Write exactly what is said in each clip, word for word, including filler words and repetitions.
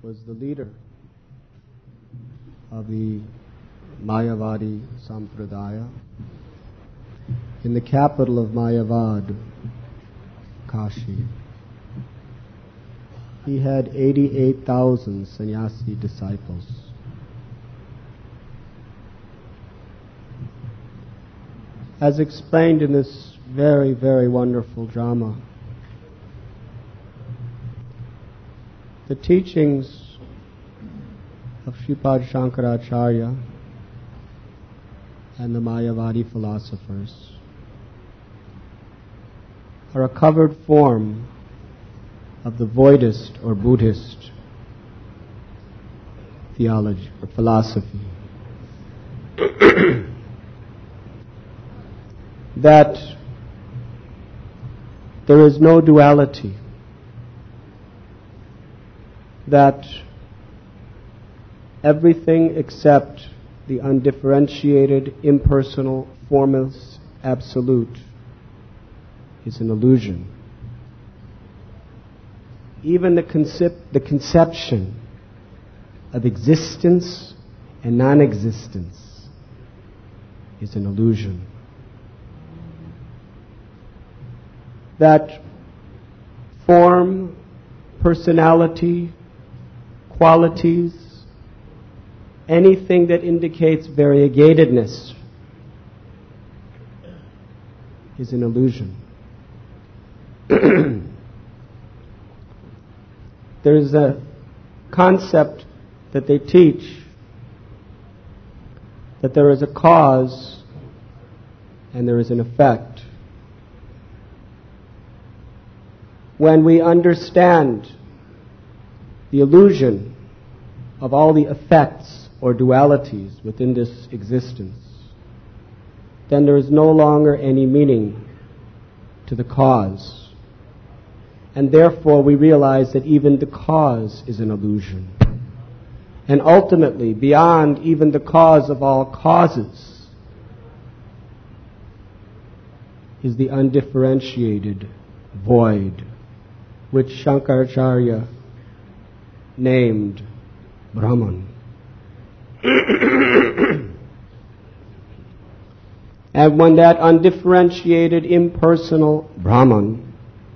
was the leader of the Mayavadi Sampradaya in the capital of Mayavad, Kashi. He had eighty-eight thousand sannyasi disciples. As explained in this very, very wonderful drama, the teachings of Sripad Shankaracharya and the Mayavadi philosophers are a covered form of the Voidist or Buddhist theology or philosophy. That there is no duality, that everything except the undifferentiated, impersonal, formless absolute is an illusion. Even the, concep- the conception of existence and non-existence is an illusion. That form, personality, qualities, anything that indicates variegatedness is an illusion. There is a concept that they teach that there is a cause and there is an effect. When we understand the illusion of all the effects or dualities within this existence, then there is no longer any meaning to the cause. And therefore we realize that even the cause is an illusion. And ultimately, beyond even the cause of all causes, is the undifferentiated void, which Shankaracharya named Brahman. And when that undifferentiated, impersonal Brahman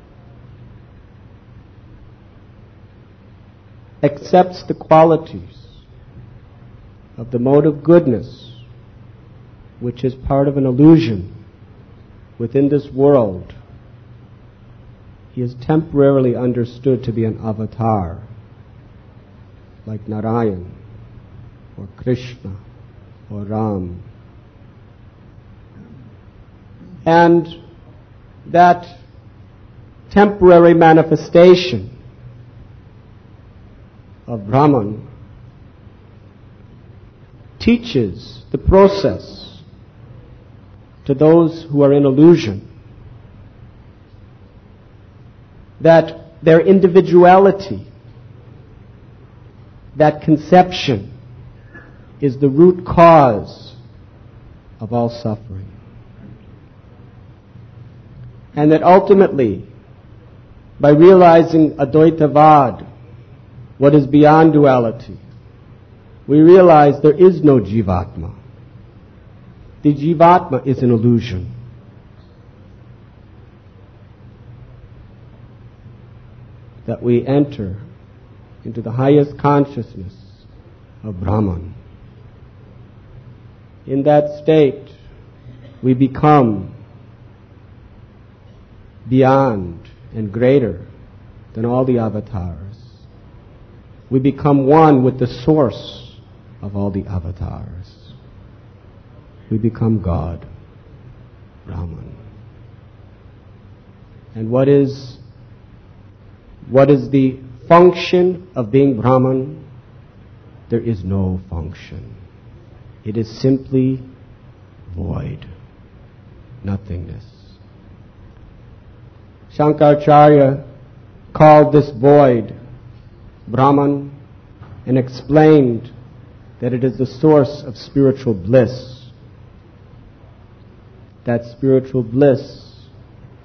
accepts the qualities of the mode of goodness, which is part of an illusion within this world, he is temporarily understood to be an avatar, like Narayan, or Krishna, or Ram. And that temporary manifestation of Brahman teaches the process to those who are in illusion that their individuality, that conception, is the root cause of all suffering. And that ultimately, by realizing Advaitavad, what is beyond duality, we realize there is no Jivatma. The Jivatma is an illusion. That we enter into the highest consciousness of Brahman. In that state, we become beyond and greater than all the avatars. We become one with the source of all the avatars. We become God, Brahman. And what is what is the function of being Brahman? There is no function. It is simply void, nothingness. Shankaracharya called this void Brahman and explained that it is the source of spiritual bliss. That spiritual bliss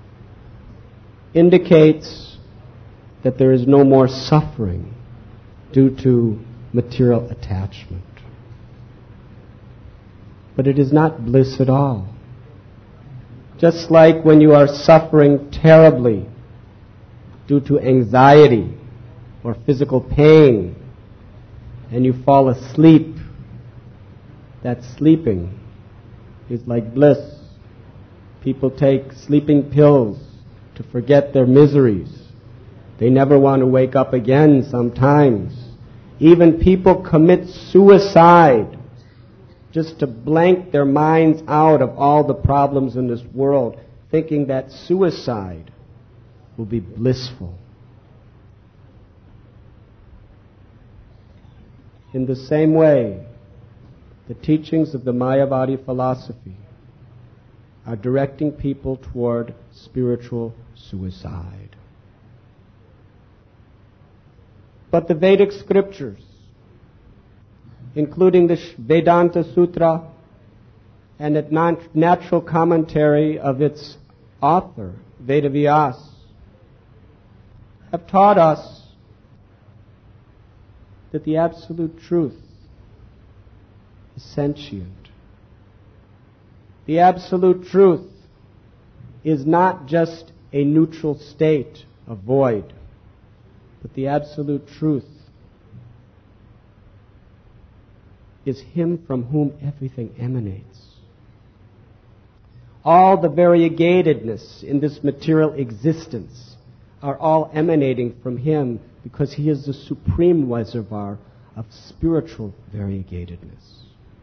indicates that there is no more suffering due to material attachment. But it is not bliss at all. Just like when you are suffering terribly due to anxiety or physical pain and you fall asleep, that sleeping is like bliss. People take sleeping pills to forget their miseries. They never want to wake up again sometimes. Even people commit suicide just to blank their minds out of all the problems in this world, thinking that suicide will be blissful. In the same way, the teachings of the Mayavadi philosophy are directing people toward spiritual suicide. But the Vedic scriptures, including the Vedanta Sutra and a natural commentary of its author, Vedavyas, have taught us that the absolute truth is sentient. The absolute truth is not just a neutral state, a void, but the absolute truth is Him from whom everything emanates. All the variegatedness in this material existence are all emanating from Him because He is the supreme reservoir of spiritual variegatedness.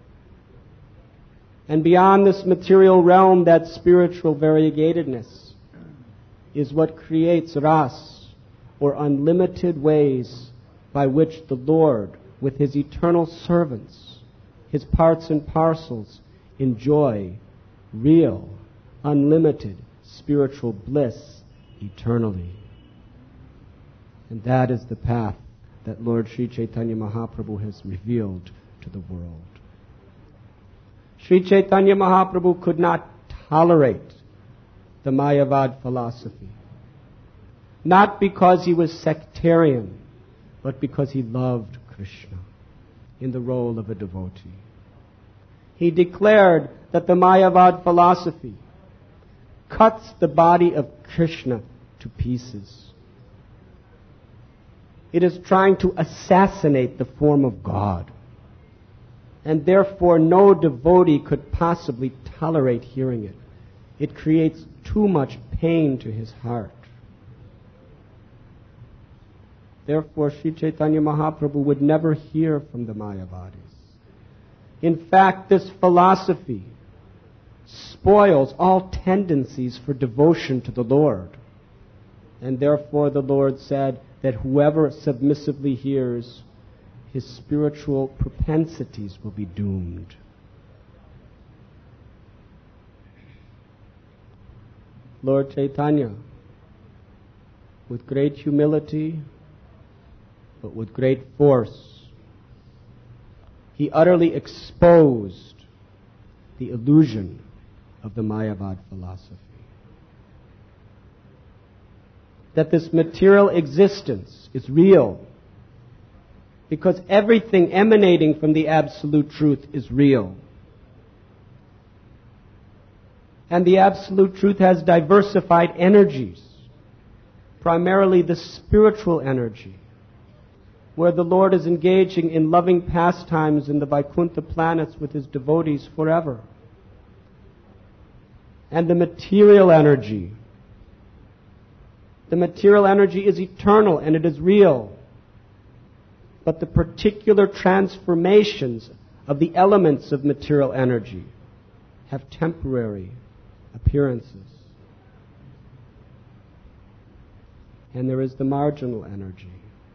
And beyond this material realm, that spiritual variegatedness is what creates ras, or unlimited ways by which the Lord, with His eternal servants, His parts and parcels, enjoy real, unlimited spiritual bliss eternally. And that is the path that Lord Sri Chaitanya Mahaprabhu has revealed to the world. Sri Chaitanya Mahaprabhu could not tolerate the Mayavad philosophy, not because he was sectarian, but because he loved Krishna in the role of a devotee. He declared that the Mayavad philosophy cuts the body of Krishna to pieces. It is trying to assassinate the form of God. And therefore no devotee could possibly tolerate hearing it. It creates too much pain to his heart. Therefore, Sri Chaitanya Mahaprabhu would never hear from the Mayavadis. In fact, this philosophy spoils all tendencies for devotion to the Lord. And therefore the Lord said that whoever submissively hears, his spiritual propensities will be doomed. Lord Chaitanya, with great humility, but with great force, he utterly exposed the illusion of the Mayavad philosophy. That this material existence is real, because everything emanating from the absolute truth is real. And the absolute truth has diversified energies, primarily the spiritual energy, where the Lord is engaging in loving pastimes in the Vaikuntha planets with His devotees forever. And the material energy. The material energy is eternal and it is real. But the particular transformations of the elements of material energy have temporary appearances. And there is the marginal energy,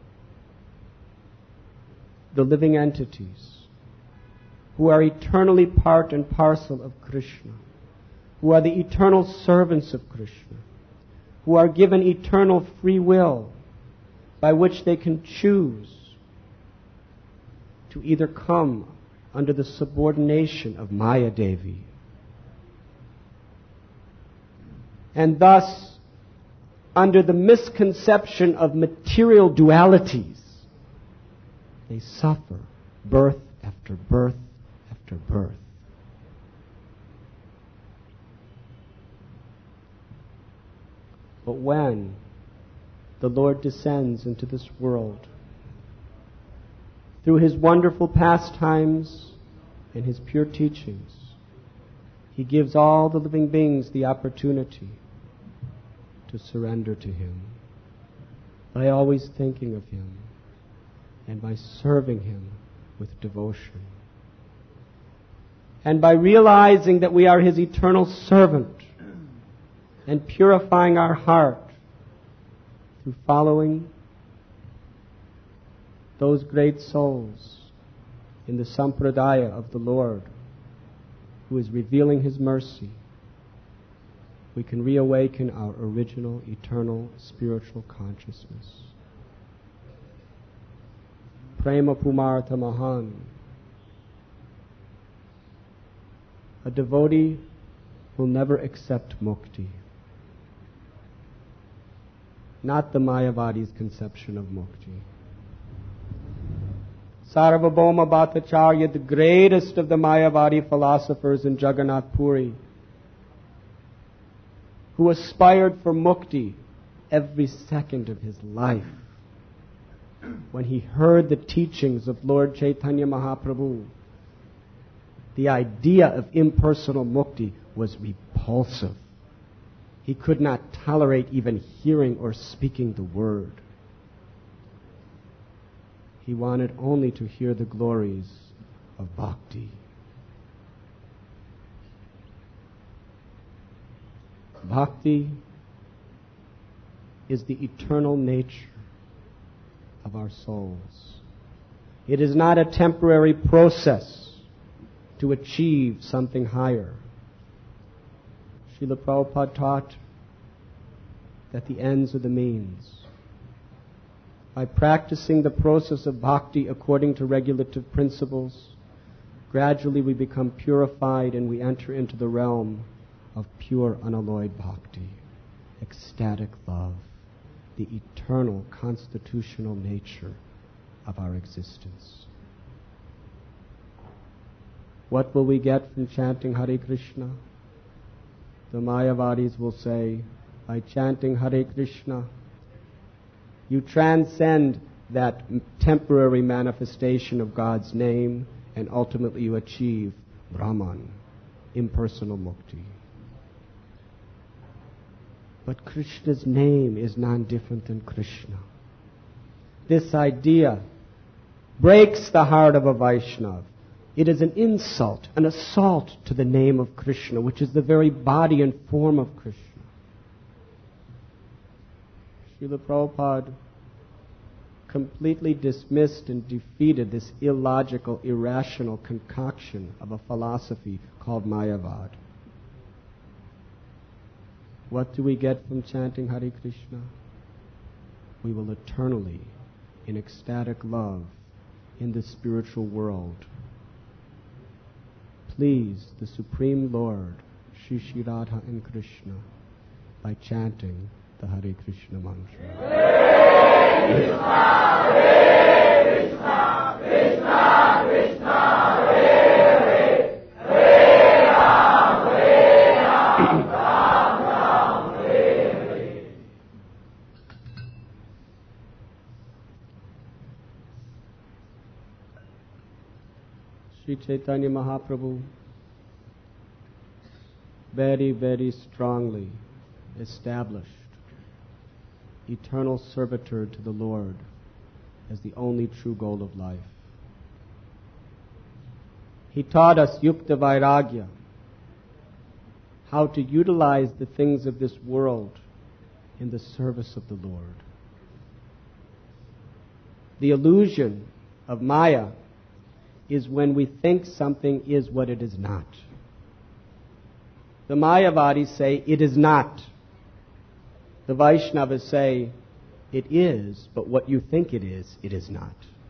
the living entities, who are eternally part and parcel of Krishna, who are the eternal servants of Krishna, who are given eternal free will by which they can choose to either come under the subordination of Maya Devi, and thus under the misconception of material dualities, They suffer birth after birth after birth. But when the Lord descends into this world, through His wonderful pastimes and His pure teachings, He gives all the living beings the opportunity to surrender to Him by always thinking of Him and by serving Him with devotion. And by realizing that we are His eternal servant and purifying our heart through following those great souls in the Sampradaya of the Lord who is revealing His mercy, we can reawaken our original, eternal, spiritual consciousness. Prema Pumartha Mahan. A devotee will never accept mukti. Not the Mayavadi's conception of mukti. Sarvabhauma Bhattacharya, the greatest of the Mayavadi philosophers in Jagannath Puri, who aspired for mukti every second of his life, when he heard the teachings of Lord Chaitanya Mahaprabhu, the idea of impersonal mukti was repulsive. He could not tolerate even hearing or speaking the word. He wanted only to hear the glories of bhakti. Bhakti is the eternal nature of our souls. It is not a temporary process to achieve something higher. Srila Prabhupada taught that the ends are the means. By practicing the process of bhakti according to regulative principles, gradually we become purified and we enter into the realm of pure unalloyed bhakti, ecstatic love, the eternal constitutional nature of our existence. What will we get from chanting Hare Krishna? The Mayavadis will say, by chanting Hare Krishna, you transcend that temporary manifestation of God's name and ultimately you achieve Brahman, impersonal mukti. But Krishna's name is non-different than Krishna. This idea breaks the heart of a Vaishnava. It is an insult, an assault to the name of Krishna, which is the very body and form of Krishna. Srila Prabhupada completely dismissed and defeated this illogical, irrational concoction of a philosophy called Mayavad. What do we get from chanting Hare Krishna? We will eternally, in ecstatic love, in the spiritual world, please the Supreme Lord, Shri Shri Radha and Krishna, by chanting the Hare Krishna mantra. Hare Krishna, Hare Krishna, Krishna Krishna, Hare Hare, Hare Ram, Hare Ram, Ram Ram, Hare Hare. Sri Chaitanya Mahaprabhu very, very strongly established eternal servitude to the Lord as the only true goal of life. He taught us Yukta Vairagya, how to utilize the things of this world in the service of the Lord. The illusion of Maya is when we think something is what it is not. The Mayavadis say it is not. The Vaishnavas say it is, but what you think it is, it is not.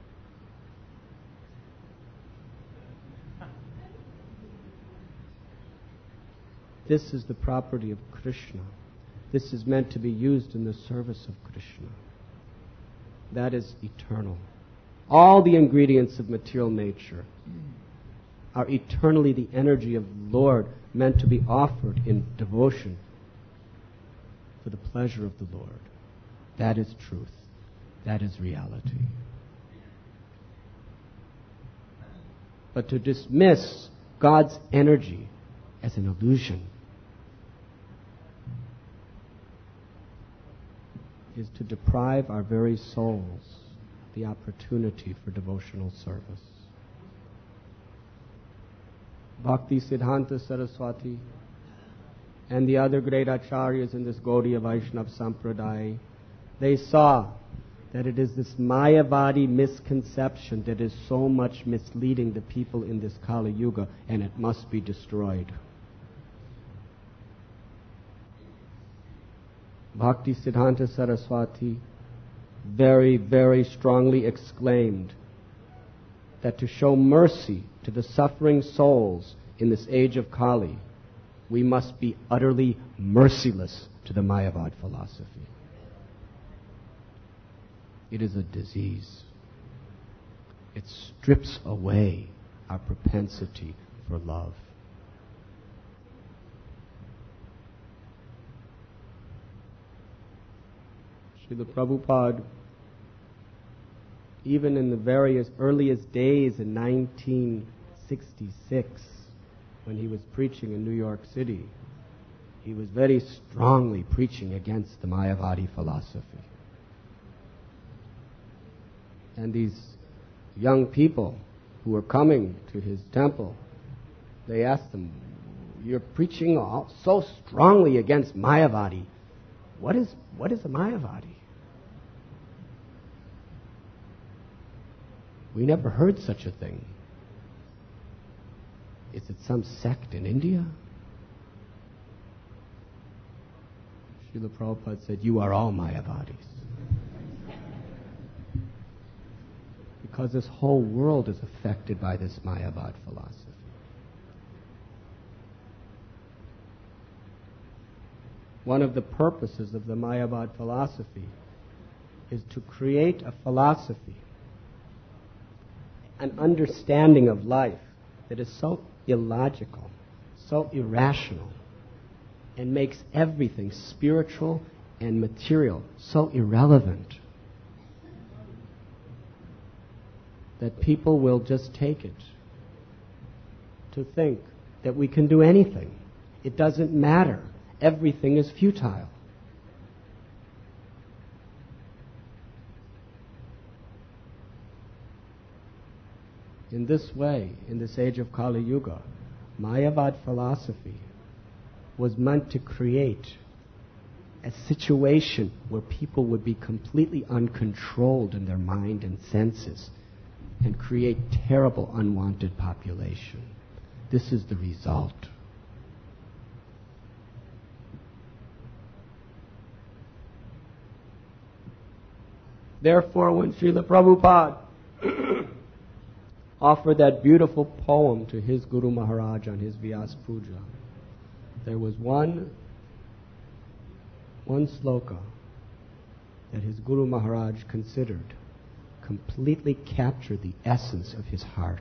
This is the property of Krishna. This is meant to be used in the service of Krishna. That is eternal. All the ingredients of material nature are eternally the energy of the Lord, meant to be offered in devotion for the pleasure of the Lord. That is truth. That is reality. But to dismiss God's energy as an illusion is to deprive our very souls the opportunity for devotional service. Bhakti Siddhanta Saraswati and the other great acharyas in this Gaudiya Vaishnava Sampradaya, they saw that it is this Mayavadi misconception that is so much misleading the people in this Kali Yuga, and it must be destroyed. Bhakti Siddhanta Saraswati very, very strongly exclaimed that to show mercy to the suffering souls in this age of Kali, we must be utterly merciless to the Mayavad philosophy. It is a disease. It strips away our propensity for love. Srila Prabhupada, even in the various earliest days in nineteen sixty-six, when he was preaching in New York City, he was very strongly preaching against the Mayavadi philosophy. And these young people who were coming to his temple, they asked him, "You're preaching all, so strongly against Mayavadi. What is what is a Mayavadi? We never heard such a thing. Is it some sect in India?" Srila Prabhupada said, "You are all Mayavadis." Because this whole world is affected by this Mayavad philosophy. One of the purposes of the Mayavad philosophy is to create a philosophy, an understanding of life that is so illogical, so irrational, and makes everything spiritual and material so irrelevant that people will just take it to think that we can do anything. It doesn't matter. Everything is futile. In this way, in this age of Kali Yuga, Mayavad philosophy was meant to create a situation where people would be completely uncontrolled in their mind and senses and create terrible unwanted population. This is the result. Therefore, when Srila Prabhupada offered that beautiful poem to his Guru Maharaj on his Vyas Puja, there was one, one sloka that his Guru Maharaj considered completely captured the essence of his heart.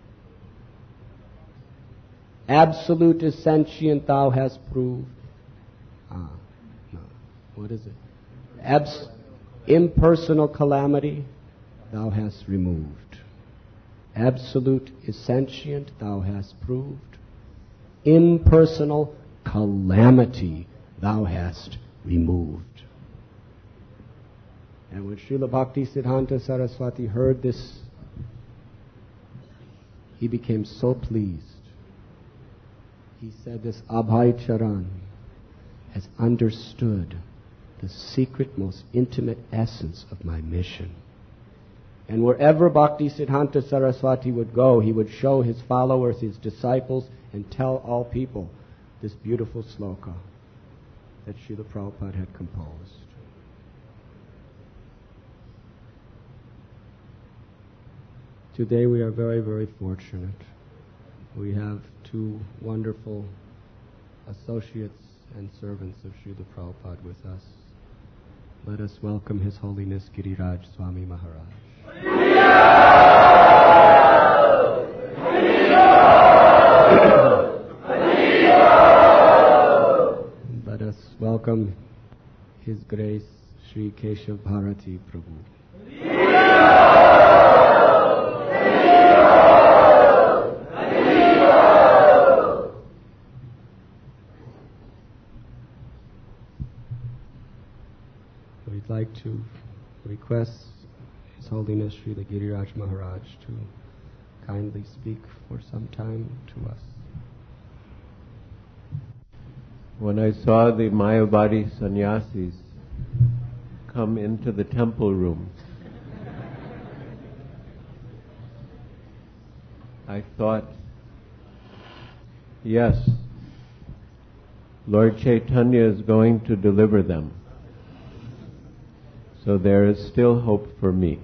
Absolute is sentient, thou hast proved. Ah, no. What is it? Abs- impersonal calamity, thou hast removed. Absolute is sentient, thou hast proved. Impersonal calamity, thou hast removed. And when Srila Bhakti Siddhanta Saraswati heard this, he became so pleased. He said, this Abhay Charan has understood the secret, most intimate essence of my mission. And wherever Bhakti Siddhanta Saraswati would go, he would show his followers, his disciples, and tell all people this beautiful sloka that Srila Prabhupada had composed. Today we are very, very fortunate. We have two wonderful associates and servants of Srila Prabhupada with us. Let us welcome His Holiness Giriraj Swami Maharaj. Let us welcome His Grace Sri Keshav Bharati Prabhu. We'd like to request His Holiness Srila Giriraj Maharaj to kindly speak for some time to us. When I saw the Mayavadi sannyasis come into the temple room, I thought, yes, Lord Chaitanya is going to deliver them. So there is still hope for me.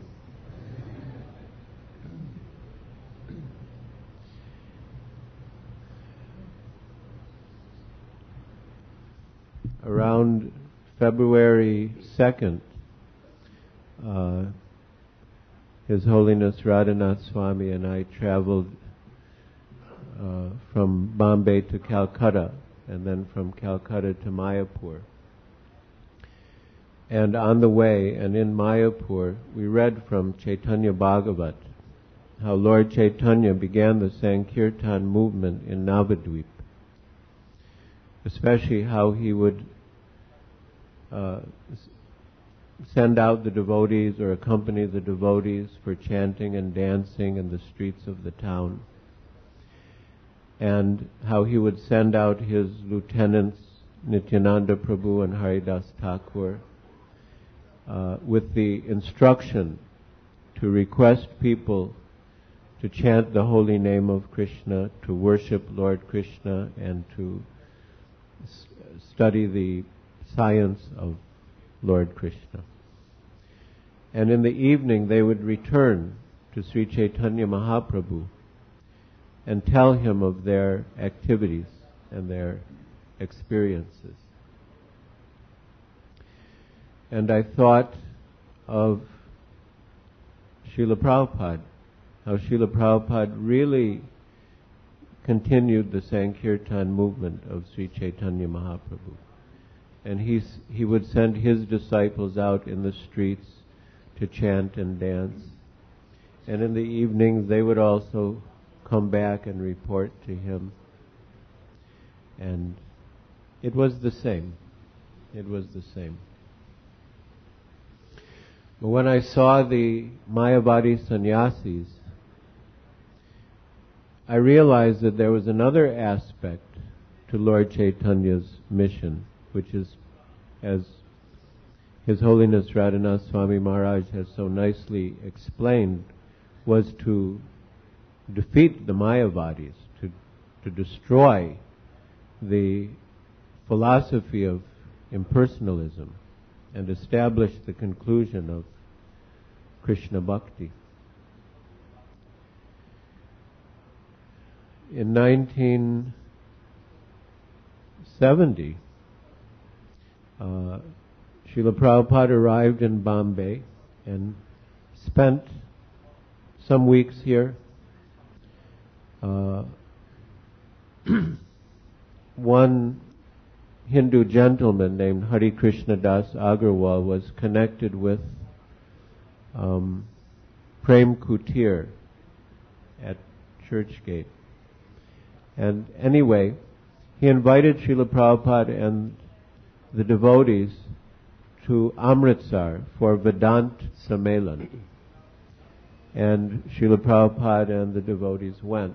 Around February second, uh, His Holiness Radhanath Swami and I traveled uh, from Bombay to Calcutta, and then from Calcutta to Mayapur. And on the way, and in Mayapur, we read from Chaitanya Bhagavat how Lord Chaitanya began the Sankirtan movement in Navadvip, especially how he would uh, send out the devotees or accompany the devotees for chanting and dancing in the streets of the town, and how he would send out his lieutenants, Nityananda Prabhu and Haridas Thakur, uh, with the instruction to request people to chant the holy name of Krishna, to worship Lord Krishna, and to s- study the science of Lord Krishna. And in the evening they would return to Sri Chaitanya Mahaprabhu and tell him of their activities and their experiences. And I thought of Srila Prabhupada, how Srila Prabhupada really continued the Sankirtan movement of Sri Chaitanya Mahaprabhu. And he, he would send his disciples out in the streets to chant and dance. And in the evenings they would also come back and report to him. And it was the same. It was the same. But when I saw the Mayavadi sannyasis, I realized that there was another aspect to Lord Chaitanya's mission, which is, as His Holiness Radhanath Swami Maharaj has so nicely explained, was to defeat the Mayavadis, to, to destroy the philosophy of impersonalism and establish the conclusion of Krishna Bhakti. In nineteen seventy, uh, Srila Prabhupada arrived in Bombay and spent some weeks here. Uh, one Hindu gentleman named Hari Krishna Das Agarwal was connected with um, Prem Kutir at Churchgate. And anyway, he invited Srila Prabhupada and the devotees to Amritsar for Vedant Sammelan. And Srila Prabhupada and the devotees went.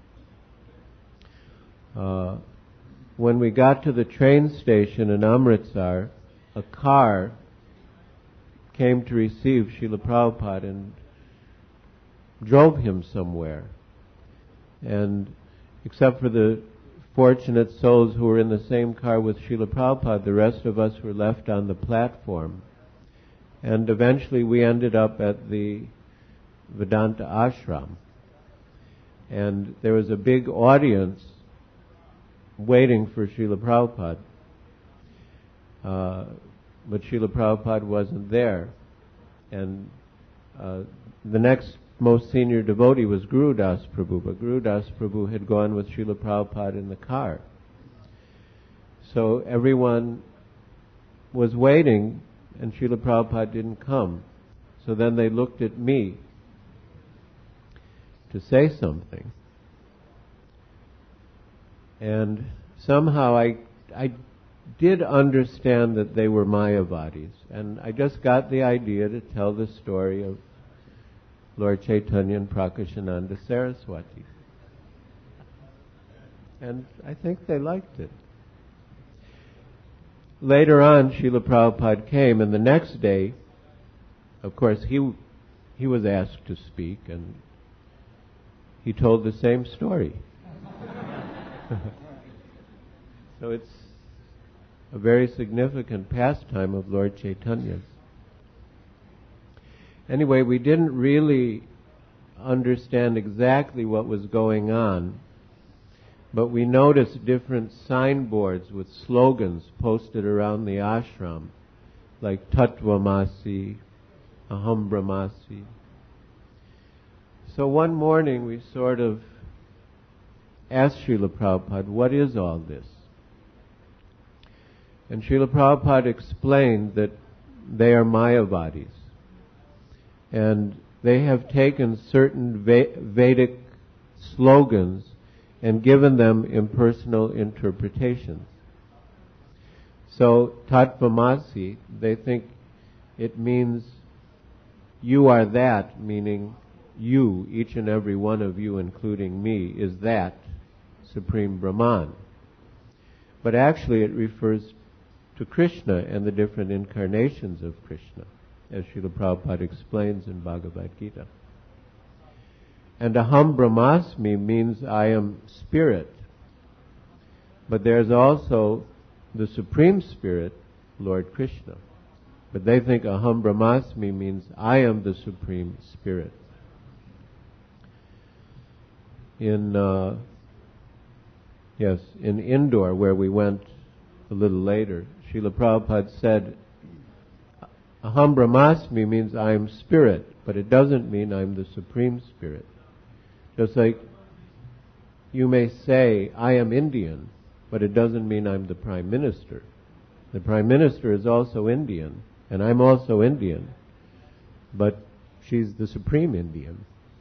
Uh, when we got to the train station in Amritsar, a car came to receive Srila Prabhupada and drove him somewhere. And except for the fortunate souls who were in the same car with Srila Prabhupada, the rest of us were left on the platform. And eventually we ended up at the Vedanta Ashram. And there was a big audience waiting for Srila Prabhupada. Uh, but Srila Prabhupada wasn't there. And uh, the next most senior devotee was Guru Das Prabhu, but Guru Das Prabhu had gone with Srila Prabhupada in the car. So everyone was waiting, and Srila Prabhupada didn't come. So then they looked at me to say something. And somehow I, I did understand that they were Mayavadis. And I just got the idea to tell the story of Lord Chaitanya and Prakashananda Saraswati. And I think they liked it. Later on, Srila Prabhupada came, and the next day, of course, he he was asked to speak, and he told the same story. So it's a very significant pastime of Lord Chaitanya's. Anyway, we didn't really understand exactly what was going on, but we noticed different signboards with slogans posted around the ashram, like Tattvamasi, Aham Brahmasi. So one morning we sort of asked Srila Prabhupada, what is all this? And Srila Prabhupada explained that they are Mayavadis. And they have taken certain Vedic slogans and given them impersonal interpretations. So, Tattvamasi, they think it means you are that, meaning you, each and every one of you, including me, is that Supreme Brahman. But actually it refers to Krishna and the different incarnations of Krishna, as Srila Prabhupada explains in Bhagavad Gita. And Aham Brahmasmi means I am spirit. But there's also the Supreme Spirit, Lord Krishna. But they think Aham Brahmasmi means I am the Supreme Spirit. In, uh, yes, in Indore, where we went a little later, Srila Prabhupada said, Aham Brahmasmi means I am spirit, but it doesn't mean I'm the Supreme Spirit. Just like you may say, I am Indian, but it doesn't mean I'm the Prime Minister. The Prime Minister is also Indian, and I'm also Indian, but she's the Supreme Indian.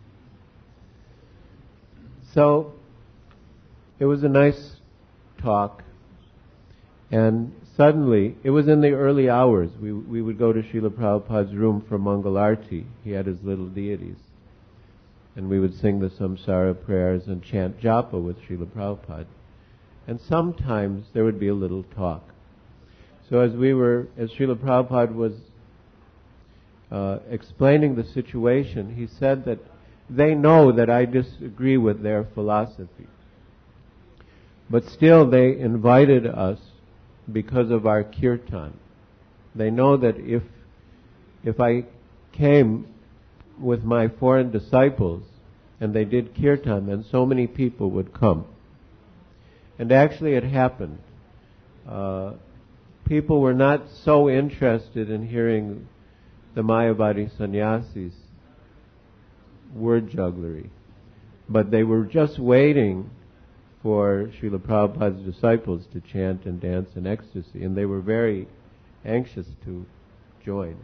So, it was a nice talk, and suddenly, it was in the early hours, we we would go to Srila Prabhupada's room for Mangalarti. He had his little deities. And we would sing the Samsara prayers and chant japa with Srila Prabhupada. And sometimes there would be a little talk. So as we were, as Srila Prabhupada was uh, explaining the situation, he said that they know that I disagree with their philosophy. But still they invited us because of our kirtan. They know that if if I came with my foreign disciples and they did kirtan, then so many people would come. And actually it happened. Uh, people were not so interested in hearing the Mayavadi sannyasis' word jugglery, but they were just waiting for Srila Prabhupada's disciples to chant and dance in ecstasy, and they were very anxious to join.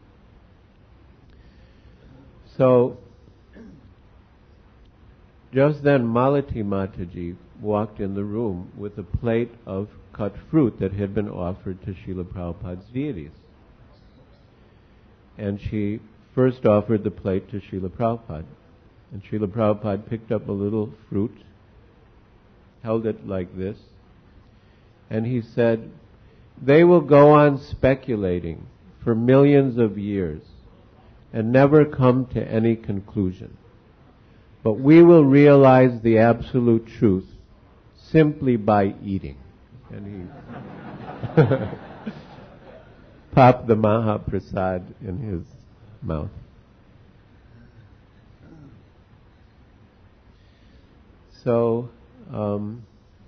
So, just then Malati Mataji walked in the room with a plate of cut fruit that had been offered to Srila Prabhupada's deities. And she first offered the plate to Srila Prabhupada. And Srila Prabhupada picked up a little fruit, held it like this, and he said, they will go on speculating for millions of years and never come to any conclusion. But we will realize the absolute truth simply by eating. And he popped the Mahaprasad in his mouth. So, um,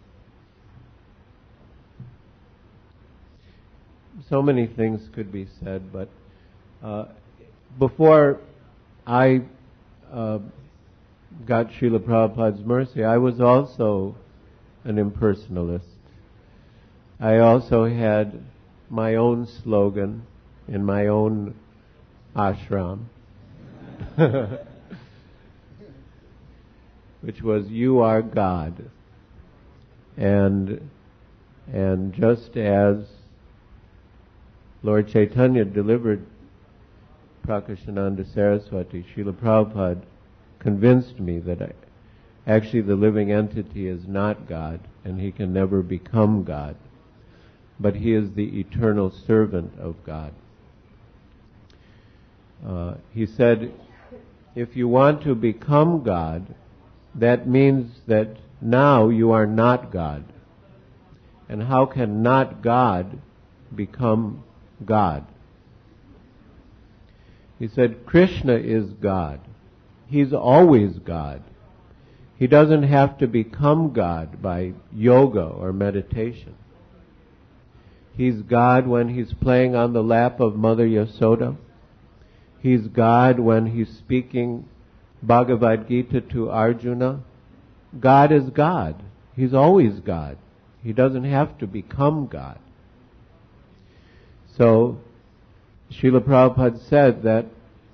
so many things could be said, but uh, before I uh, got Srila Prabhupada's mercy, I was also an impersonalist. I also had my own slogan in my own ashram, which was, "You are God." And and just as Lord Chaitanya delivered Prakashananda Saraswati, Srila Prabhupada convinced me that I, actually the living entity is not God, and he can never become God, but he is the eternal servant of God. Uh, he said, if you want to become God, that means that now you are not God. And how can not God become God? He said, Krishna is God. He's always God. He doesn't have to become God by yoga or meditation. He's God when he's playing on the lap of Mother Yasoda. He's God when he's speaking Bhagavad Gita to Arjuna. God is God. He's always God. He doesn't have to become God. So, Srila Prabhupada said that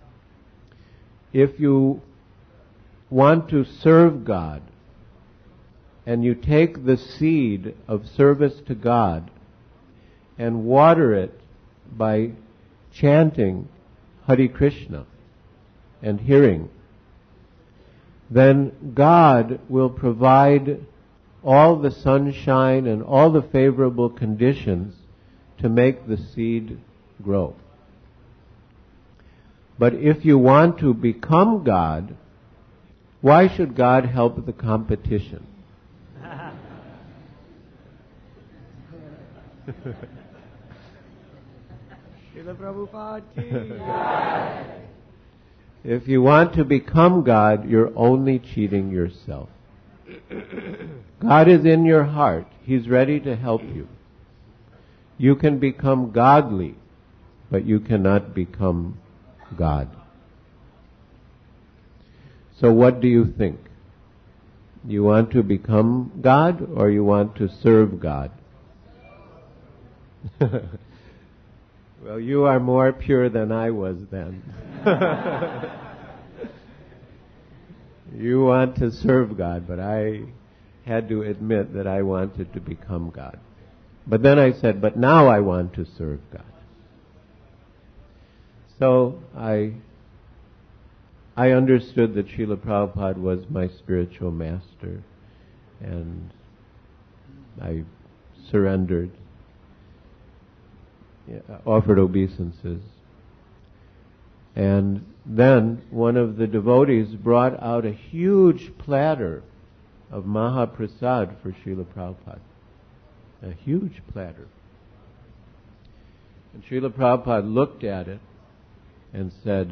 if you want to serve God and you take the seed of service to God and water it by chanting Hare Krishna and hearing, then God will provide all the sunshine and all the favorable conditions to make the seed grow. But if you want to become God, why should God help the competition? Srila Prabhupada ki. If you want to become God, you're only cheating yourself. God is in your heart. He's ready to help you. You can become godly, but you cannot become God. So what do you think? You want to become God or you want to serve God? Well, you are more pure than I was then. You want to serve God, but I had to admit that I wanted to become God. But then I said, but now I want to serve God. So I I understood that Srila Prabhupada was my spiritual master, and I surrendered, offered obeisances. And then one of the devotees brought out a huge platter of Mahaprasad for Srila Prabhupada. A huge platter. And Srila Prabhupada looked at it and said,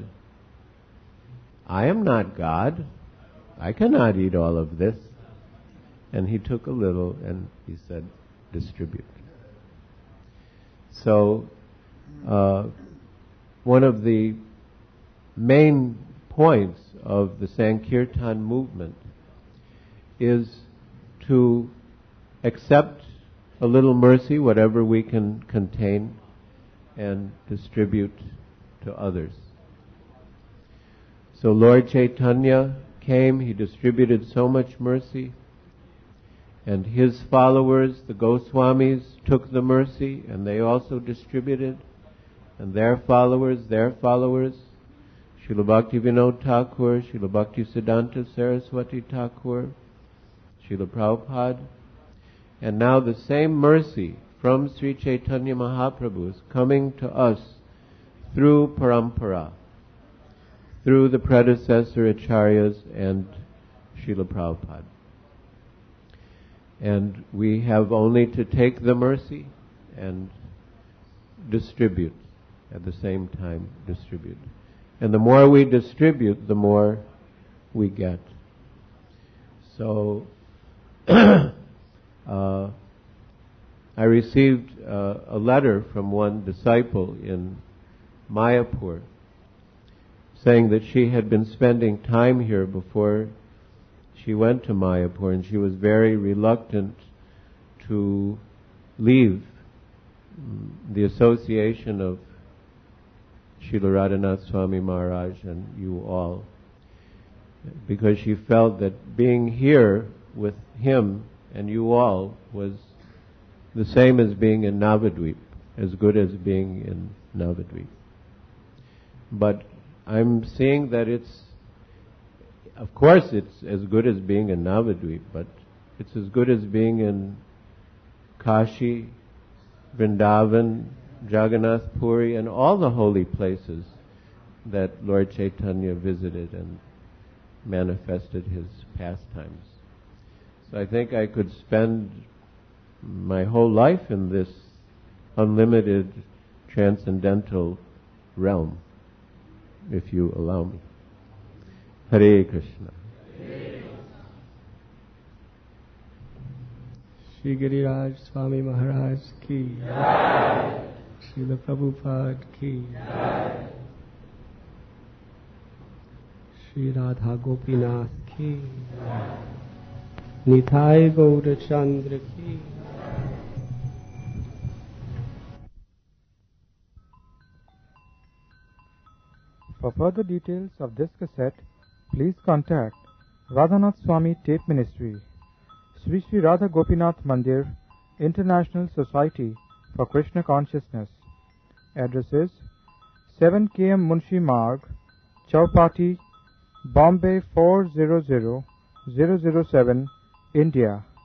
I am not God. I cannot eat all of this. And he took a little and he said, distribute. So, uh, one of the main points of the Sankirtan movement is to accept a little mercy, whatever we can contain, and distribute to others. So Lord Chaitanya came, he distributed so much mercy, and his followers, the Goswamis, took the mercy and they also distributed, and their followers, their followers, Srila Bhakti Vinod Thakur, Srila Bhakti Siddhanta Saraswati Thakur, Srila Prabhupada, and now the same mercy from Sri Chaitanya Mahaprabhu is coming to us through Parampara, through the predecessor Acharyas and Srila Prabhupada. And we have only to take the mercy and distribute, at the same time distribute. And the more we distribute, the more we get. So, uh, I received uh, a letter from one disciple in Mayapur saying that she had been spending time here before she went to Mayapur, and she was very reluctant to leave the association of Srila Radhanath Swami Maharaj and you all, because she felt that being here with him and you all was the same as being in Navadvip, as good as being in Navadvip. But I'm seeing that it's, of course it's as good as being in Navadvip, but it's as good as being in Kashi, Vrindavan, Jagannath Puri, and all the holy places that Lord Chaitanya visited and manifested his pastimes. So I think I could spend my whole life in this unlimited transcendental realm, if you allow me. Hare Krishna. Shri Giriraj Swami Maharaj ki Jai. Srila Prabhupada ki Jai. Shri Radha Gopinath ki Jai. Nitai Gaura Chandra ki. For further details of this cassette, please contact Radhanath Swami Tape Ministry, Sri Sri Radha Gopinath Mandir, International Society for Krishna Consciousness. Address is seven K M Munshi Marg, Chowpatty, Bombay four zero zero zero zero seven, India.